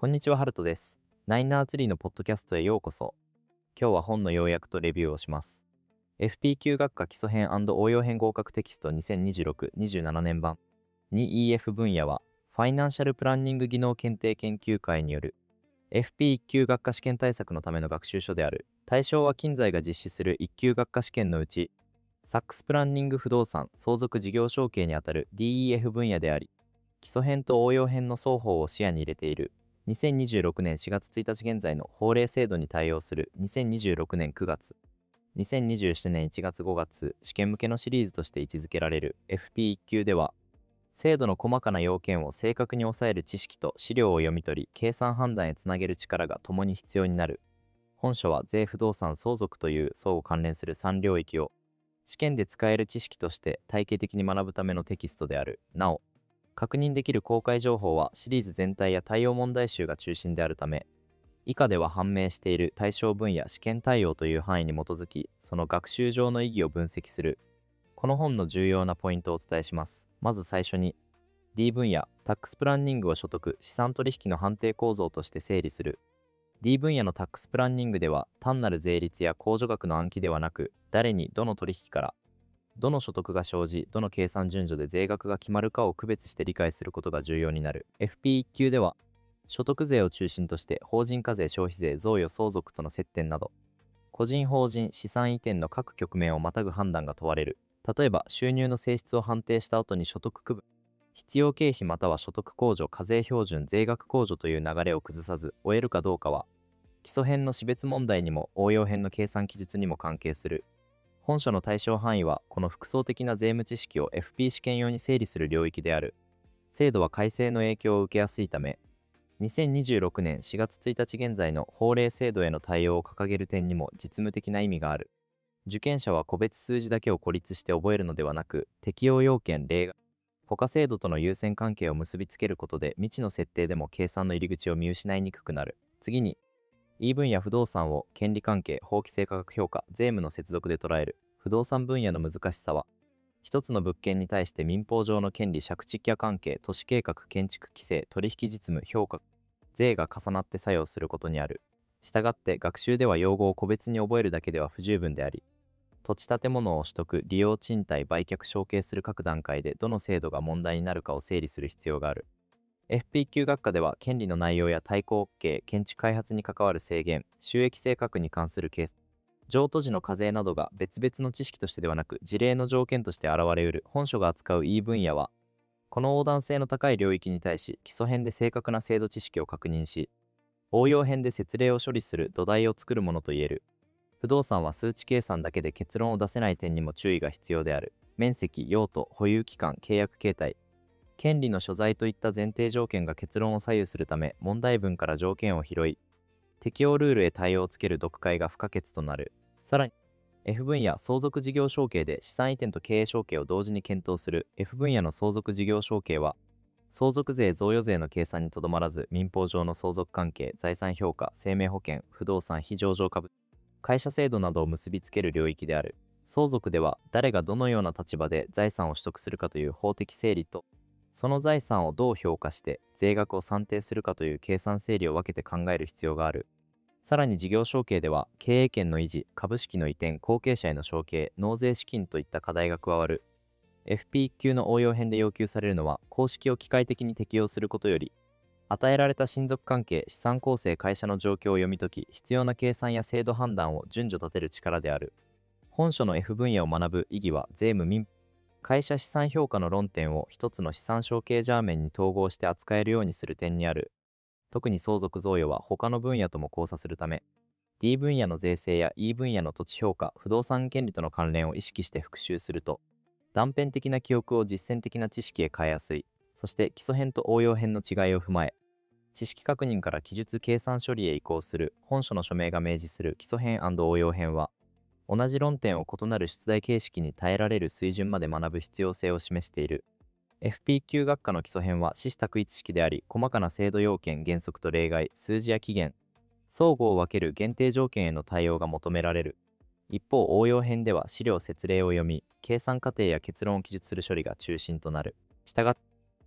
こんにちは、ハルトです。ナインナーツリーのポッドキャストへようこそ。今日は本の要約とレビューをします。FPQ 学科基礎編応用編合格テキスト2026-27年版 2EF 分野は、ファイナンシャルプランニング技能検定研究会による FP1 級学科試験対策のための学習書である。対象は近在が実施する1級学科試験のうち、サックスプランニング不動産相続事業承継にあたる DEF 分野であり、基礎編と応用編の双方を視野に入れている。2026年4月1日現在の法令制度に対応する2026年9月、2027年1月5月試験向けのシリーズとして位置づけられる FP1 級では、制度の細かな要件を正確に抑える知識と資料を読み取り、計算判断へつなげる力が共に必要になる。本書は税不動産相続という相互関連する3領域を試験で使える知識として体系的に学ぶためのテキストである。なお、確認できる公開情報はシリーズ全体や対応問題集が中心であるため、以下では判明している対象分野試験対応という範囲に基づき、その学習上の意義を分析する。この本の重要なポイントをお伝えします。まず最初に、D 分野、タックスプランニングを所得、資産取引の判定構造として整理する。D 分野のタックスプランニングでは、単なる税率や控除額の暗記ではなく、誰にどの取引からどの所得が生じ、どの計算順序で税額が決まるかを区別して理解することが重要になる。FP1 級では、所得税を中心として法人課税、消費税、贈与、相続との接点など、個人法人資産移転の各局面をまたぐ判断が問われる。例えば、収入の性質を判定した後に所得区分、必要経費または所得控除、課税標準、税額控除という流れを崩さず終えるかどうかは、基礎編の種別問題にも応用編の計算記述にも関係する。本書の対象範囲は、この複層的な税務知識を FP 試験用に整理する領域である。制度は改正の影響を受けやすいため、2026年4月1日現在の法令制度への対応を掲げる点にも実務的な意味がある。受験者は個別数字だけを孤立して覚えるのではなく、適用要件、例外、他制度との優先関係を結びつけることで未知の設定でも計算の入り口を見失いにくくなる。次に、E 分野不動産を権利関係、法規制価格評価、税務の接続で捉える。不動産分野の難しさは、一つの物件に対して民法上の権利、借地権関係、都市計画、建築規制、取引実務、評価、税が重なって作用することにある。したがって学習では用語を個別に覚えるだけでは不十分であり、土地建物を取得、利用賃貸、売却、承継する各段階でどの制度が問題になるかを整理する必要がある。FP 級学科では権利の内容や対抗 OK、建築開発に関わる制限、収益性格に関するケース、譲渡時の課税などが別々の知識としてではなく事例の条件として現れうる。本書が扱う E 分野は、この横断性の高い領域に対し基礎編で正確な制度知識を確認し、応用編で説例を処理する土台を作るものといえる。不動産は数値計算だけで結論を出せない点にも注意が必要である。面積、用途、保有期間、契約形態、権利の所在といった前提条件が結論を左右するため、問題文から条件を拾い、適用ルールへ対応をつける読解が不可欠となる。さらに、F 分野相続事業承継で資産移転と経営承継を同時に検討する。F 分野の相続事業承継は、相続税、贈与税の計算にとどまらず、民法上の相続関係、財産評価、生命保険、不動産、非上場株、会社制度などを結びつける領域である。相続では、誰がどのような立場で財産を取得するかという法的整理と、その財産をどう評価して税額を算定するかという計算整理を分けて考える必要がある。さらに事業承継では、経営権の維持、株式の移転、後継者への承継、納税資金といった課題が加わる。FP1 級の応用編で要求されるのは、公式を機械的に適用することより、与えられた親族関係、資産構成、会社の状況を読み解き、必要な計算や制度判断を順序立てる力である。本書の F 分野を学ぶ意義は、税務民会社資産評価の論点を一つの資産承継ジャーメンに統合して扱えるようにする点にある。特に相続贈与は他の分野とも交差するため、D 分野の税制や E 分野の土地評価、不動産権利との関連を意識して復習すると、断片的な記憶を実践的な知識へ変えやすい。そして基礎編と応用編の違いを踏まえ、知識確認から記述計算処理へ移行する。本書の署名が明示する基礎編応用編は、同じ論点を異なる出題形式に耐えられる水準まで学ぶ必要性を示している。FP 級学科の基礎編は視種択一式であり、細かな制度要件、原則と例外、数字や期限、相互を分ける限定条件への対応が求められる。一方、応用編では資料説例を読み、計算過程や結論を記述する処理が中心となる。したがって、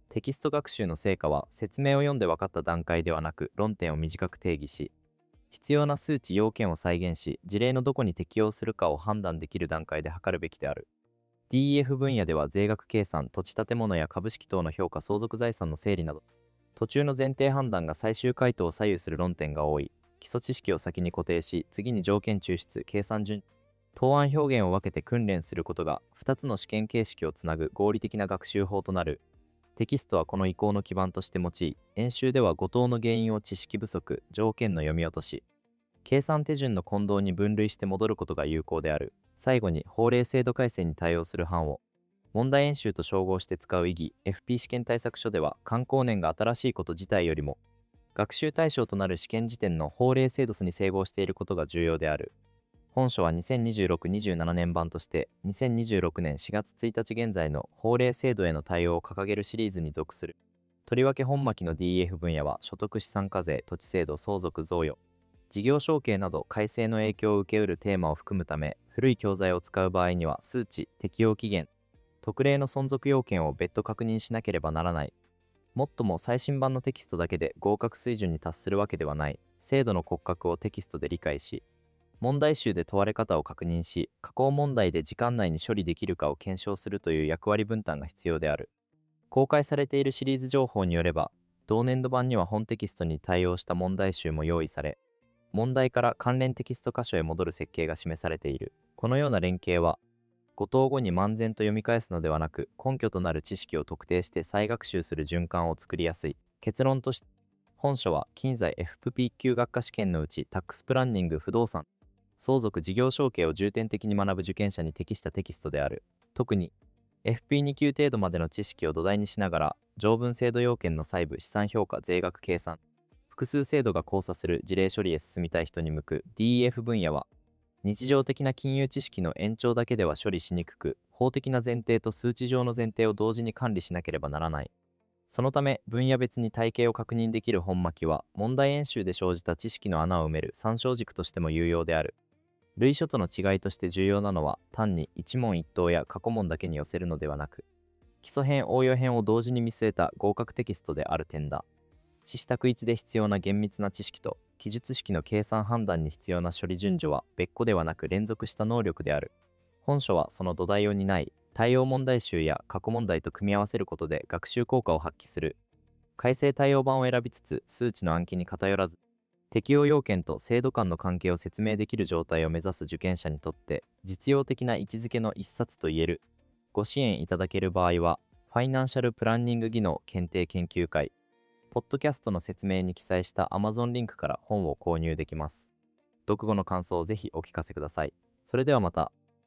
テキスト学習の成果は説明を読んで分かった段階ではなく、論点を短く定義し、必要な数値要件を再現し、事例のどこに適用するかを判断できる段階で測るべきである。DEF 分野では税額計算、土地建物や株式等の評価、相続財産の整理など、途中の前提判断が最終回答を左右する論点が多い。基礎知識を先に固定し、次に条件抽出、計算順、答案表現を分けて訓練することが2つの試験形式をつなぐ合理的な学習法となる。テキストはこの移行の基盤として用い、演習では誤答の原因を知識不足、条件の読み落とし、計算手順の混同に分類して戻ることが有効である。最後に法令制度改正に対応する版を問題演習と照合して使う意義。 FP 試験対策書では、刊行年が新しいこと自体よりも学習対象となる試験時点の法令制度に整合していることが重要である。本書は2026-27年版として2026年4月1日現在の法令制度への対応を掲げるシリーズに属する。とりわけ本巻の DEF 分野は所得資産課税、土地制度、相続贈与、事業承継など改正の影響を受けうるテーマを含むため、古い教材を使う場合には数値、適用期限、特例の存続要件を別途確認しなければならない。もっとも最新版のテキストだけで合格水準に達するわけではない。制度の骨格をテキストで理解し、問題集で問われ方を確認し、加工問題で時間内に処理できるかを検証するという役割分担が必要である。公開されているシリーズ情報によれば、同年度版には本テキストに対応した問題集も用意され、問題から関連テキスト箇所へ戻る設計が示されている。このような連携は、誤答後に漫然と読み返すのではなく、根拠となる知識を特定して再学習する循環を作りやすい。結論として、本書は近在 FP 級学科試験のうち、タックスプランニング、不動産、相続、事業承継を重点的に学ぶ受験者に適したテキストである。特に FP2 級程度までの知識を土台にしながら、条文制度要件の細部、資産評価、税額計算、複数制度が交差する事例処理へ進みたい人に向く。 DEF 分野は、日常的な金融知識の延長だけでは処理しにくく、法的な前提と数値上の前提を同時に管理しなければならない。そのため、分野別に体系を確認できる本巻は、問題演習で生じた知識の穴を埋める参照軸としても有用である。類書との違いとして重要なのは、単に一問一答や過去問だけに寄せるのではなく、基礎編、応用編を同時に見据えた合格テキストである点だ。詩択一で必要な厳密な知識と、記述式の計算判断に必要な処理順序は別個ではなく連続した能力である。本書はその土台を担い、対応問題集や過去問題と組み合わせることで学習効果を発揮する。改正対応版を選びつつ、数値の暗記に偏らず、適用要件と制度間の関係を説明できる状態を目指す受験者にとって、実用的な位置づけの一冊といえる。ご支援いただける場合は、ファイナンシャルプランニング技能検定研究会、ポッドキャストの説明に記載した Amazon リンクから本を購入できます。読後の感想をぜひお聞かせください。それではまた。